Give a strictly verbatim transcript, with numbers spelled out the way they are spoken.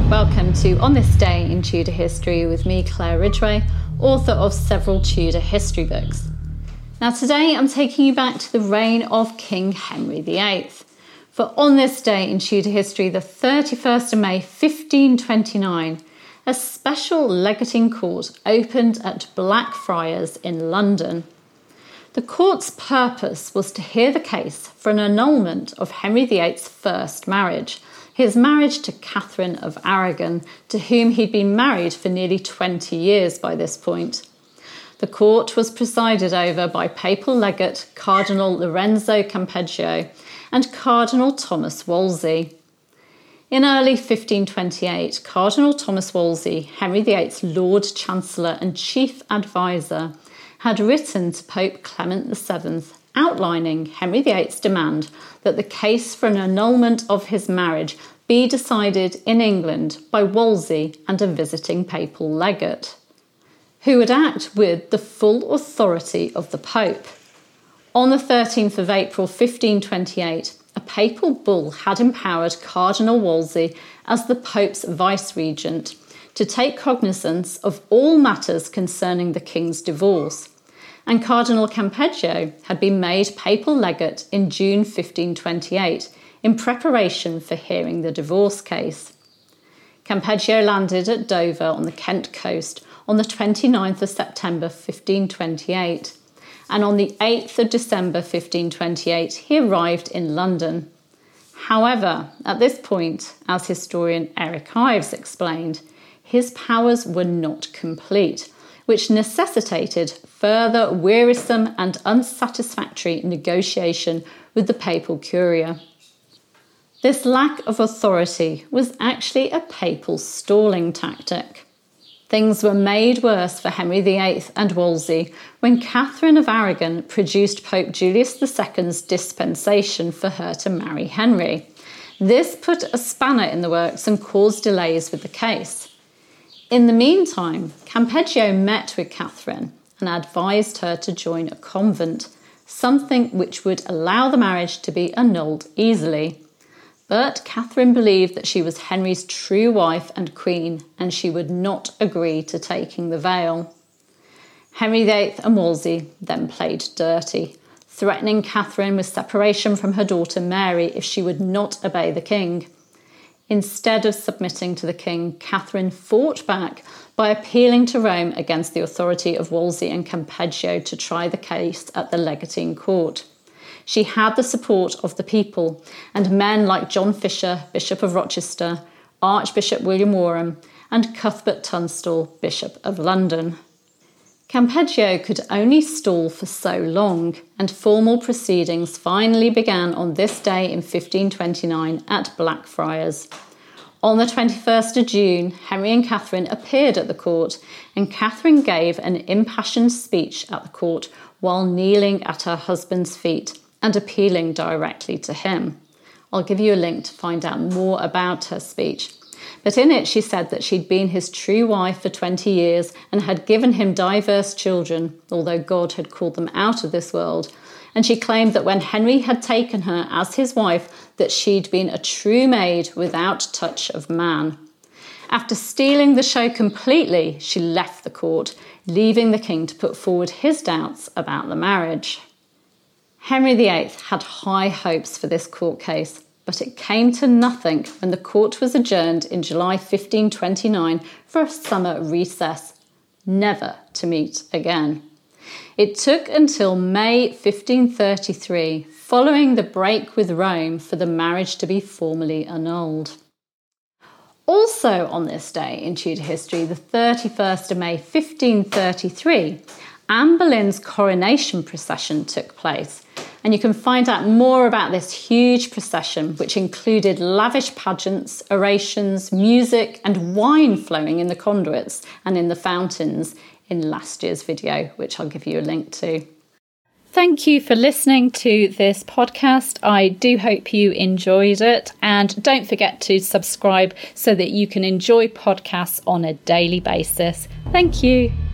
Welcome to On This Day in Tudor History with me, Claire Ridgway, author of several Tudor history books. Now today I'm taking you back to the reign of King Henry the eighth. For on this day in Tudor history, the thirty-first of May fifteen twenty-nine, a special legating court opened at Blackfriars in London. The court's purpose was to hear the case for an annulment of Henry the eighth's first marriage, his marriage to Catherine of Aragon, to whom he'd been married for nearly twenty years by this point. The court was presided over by papal legate Cardinal Lorenzo Campeggio and Cardinal Thomas Wolsey. In early fifteen twenty-eight, Cardinal Thomas Wolsey, Henry the eighth's Lord Chancellor and chief advisor, had written to Pope Clement the seventh outlining Henry the eighth's demand that the case for an annulment of his marriage be decided in England by Wolsey and a visiting papal legate, who would act with the full authority of the Pope. On the thirteenth of April fifteen twenty-eight, a papal bull had empowered Cardinal Wolsey as the Pope's vice-regent to take cognizance of all matters concerning the king's divorce, and Cardinal Campeggio had been made papal legate in June fifteen twenty-eight in preparation for hearing the divorce case. Campeggio landed at Dover on the Kent coast on the twenty-ninth of September fifteen twenty-eight, and on the eighth of December fifteen twenty-eight he arrived in London. However, at this point, as historian Eric Ives explained, his powers were not complete, which necessitated further wearisome and unsatisfactory negotiation with the papal curia. This lack of authority was actually a papal stalling tactic. Things were made worse for Henry the eighth and Wolsey when Catherine of Aragon produced Pope Julius the second's dispensation for her to marry Henry. This put a spanner in the works and caused delays with the case. In the meantime, Campeggio met with Catherine and advised her to join a convent, something which would allow the marriage to be annulled easily. But Catherine believed that she was Henry's true wife and queen, and she would not agree to taking the veil. Henry the eighth and Wolsey then played dirty, threatening Catherine with separation from her daughter Mary if she would not obey the king. Instead of submitting to the king, Catherine fought back by appealing to Rome against the authority of Wolsey and Campeggio to try the case at the legatine court. She had the support of the people and men like John Fisher, Bishop of Rochester, Archbishop William Warham, and Cuthbert Tunstall, Bishop of London. Campeggio could only stall for so long, and formal proceedings finally began on this day in fifteen twenty-nine at Blackfriars. On the twenty-first of June, Henry and Catherine appeared at the court, and Catherine gave an impassioned speech at the court while kneeling at her husband's feet and appealing directly to him. I'll give you a link to find out more about her speech. But in it she said that she'd been his true wife for twenty years and had given him diverse children, although God had called them out of this world. And she claimed that when Henry had taken her as his wife, that she'd been a true maid without touch of man. After stealing the show completely, she left the court, leaving the king to put forward his doubts about the marriage. Henry the eighth had high hopes for this court case, but it came to nothing when the court was adjourned in July fifteen twenty-nine for a summer recess, never to meet again. It took until May fifteen thirty-three, following the break with Rome, for the marriage to be formally annulled. Also on this day in Tudor history, the thirty-first of May fifteen thirty-three, Anne Boleyn's coronation procession took place, and you can find out more about this huge procession, which included lavish pageants, orations, music and wine flowing in the conduits and in the fountains, in last year's video, which I'll give you a link to. Thank you for listening to this podcast. I do hope you enjoyed it, and don't forget to subscribe so that you can enjoy podcasts on a daily basis. Thank you.